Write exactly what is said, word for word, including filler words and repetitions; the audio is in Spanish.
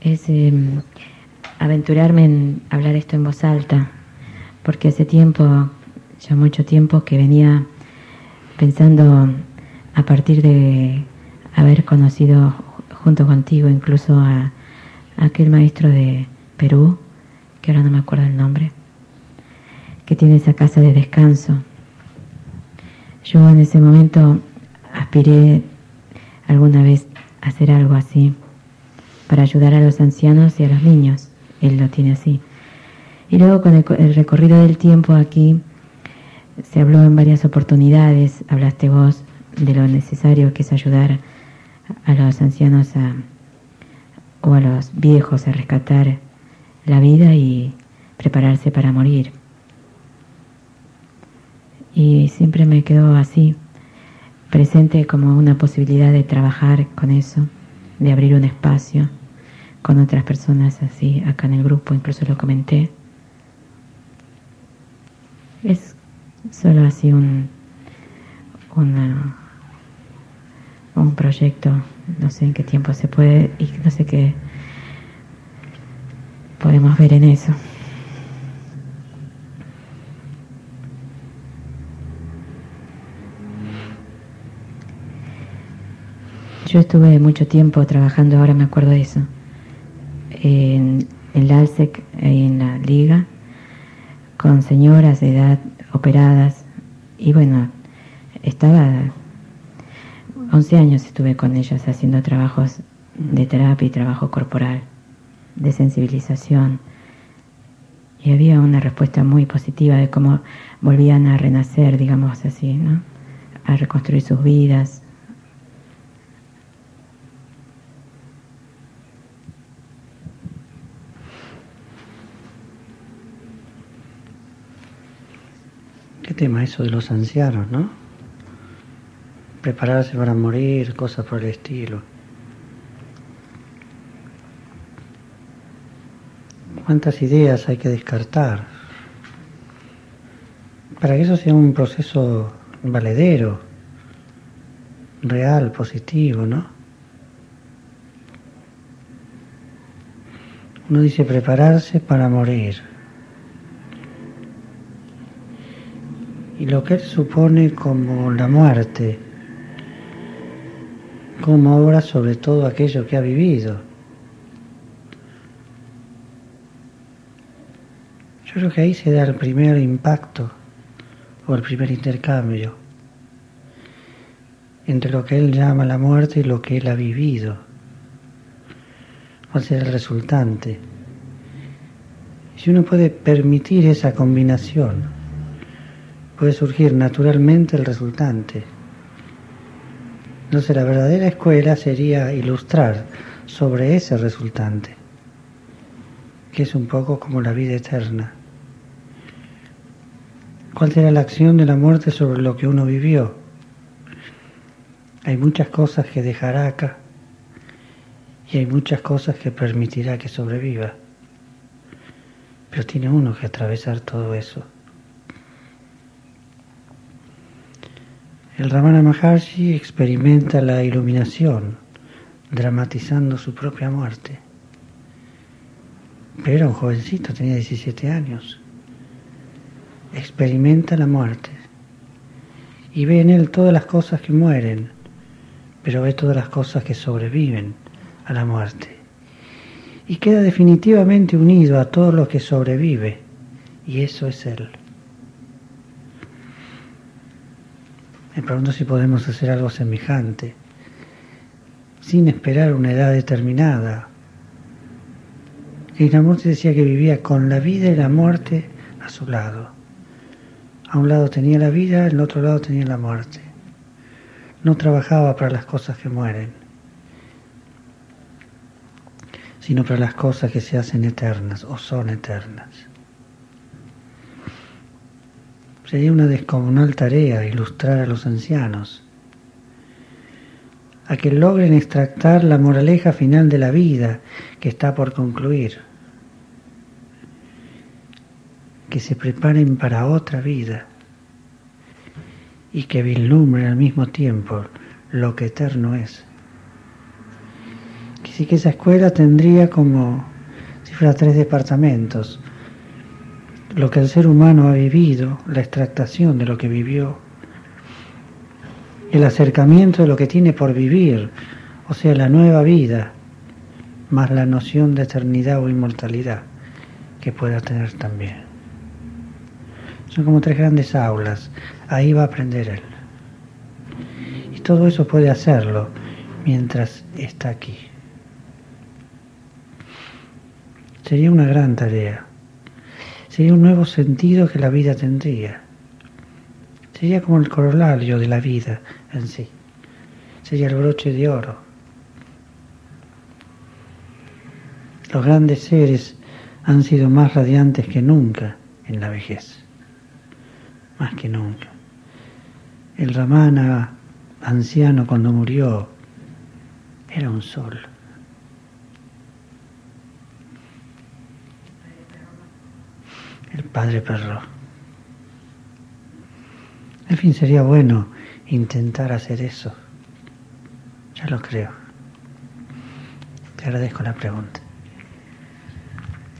es eh, aventurarme en hablar esto en voz alta, porque hace tiempo, ya mucho tiempo, que venía pensando, a partir de haber conocido junto contigo incluso a, a aquel maestro de Perú, que ahora no me acuerdo el nombre, que tiene esa casa de descanso. Yo en ese momento aspiré alguna vez a hacer algo así, para ayudar a los ancianos y a los niños. Él lo tiene así. Y luego con el, el recorrido del tiempo aquí, se habló en varias oportunidades, hablaste vos de lo necesario que es ayudar a los ancianos a, o a los viejos a rescatar la vida y prepararse para morir. Y siempre me quedó así, presente como una posibilidad de trabajar con eso, de abrir un espacio con otras personas así, acá en el grupo, incluso lo comenté. Es solo así un, una, un proyecto, no sé en qué tiempo se puede y no sé qué podemos ver en eso. Yo estuve mucho tiempo trabajando, ahora me acuerdo de eso, en, en la ALSEC, en la Liga, con señoras de edad operadas, y bueno, estaba, once años estuve con ellas haciendo trabajos de terapia y trabajo corporal, de sensibilización, y había una respuesta muy positiva de cómo volvían a renacer, digamos así, ¿no? A reconstruir sus vidas. Qué tema eso de los ancianos, ¿no? Prepararse para morir, cosas por el estilo. ¿Cuántas ideas hay que descartar? Para que eso sea un proceso valedero, real, positivo, ¿no? Uno dice prepararse para morir. Y lo que él supone como la muerte, como obra sobre todo aquello que ha vivido. Yo creo que ahí se da el primer impacto o el primer intercambio entre lo que él llama la muerte y lo que él ha vivido. ¿Cuál será el resultante? Si uno puede permitir esa combinación, puede surgir naturalmente el resultante. Entonces la verdadera escuela sería ilustrar sobre ese resultante, que es un poco como la vida eterna. ¿Cuál será la acción de la muerte sobre lo que uno vivió? Hay muchas cosas que dejará acá y hay muchas cosas que permitirá que sobreviva. Pero tiene uno que atravesar todo eso. El Ramana Maharshi experimenta la iluminación, dramatizando su propia muerte. Pero era un jovencito, tenía diecisiete años. Experimenta la muerte y ve en él todas las cosas que mueren, pero ve todas las cosas que sobreviven a la muerte. Y queda definitivamente unido a todo lo que sobrevive, y eso es él. Me pregunto si podemos hacer algo semejante, sin esperar una edad determinada. Krishnamurti decía que vivía con la vida y la muerte a su lado. A un lado tenía la vida, al otro lado tenía la muerte. No trabajaba para las cosas que mueren, sino para las cosas que se hacen eternas o son eternas. Sería una descomunal tarea ilustrar a los ancianos, a que logren extractar la moraleja final de la vida que está por concluir, que se preparen para otra vida y que vislumbren al mismo tiempo lo que eterno es. Que sí que esa escuela tendría como si fuera tres departamentos. Lo que el ser humano ha vivido, la extractación de lo que vivió, el acercamiento de lo que tiene por vivir, o sea, la nueva vida, más la noción de eternidad o inmortalidad que pueda tener también. Son como tres grandes aulas, ahí va a aprender él. Y todo eso puede hacerlo mientras está aquí. Sería una gran tarea. Sería un nuevo sentido que la vida tendría. Sería como el corolario de la vida en sí. Sería el broche de oro. Los grandes seres han sido más radiantes que nunca en la vejez. Más que nunca. El Ramana anciano cuando murió era un sol. El padre Perro. En fin, sería bueno intentar hacer eso. Ya lo creo. Te agradezco la pregunta.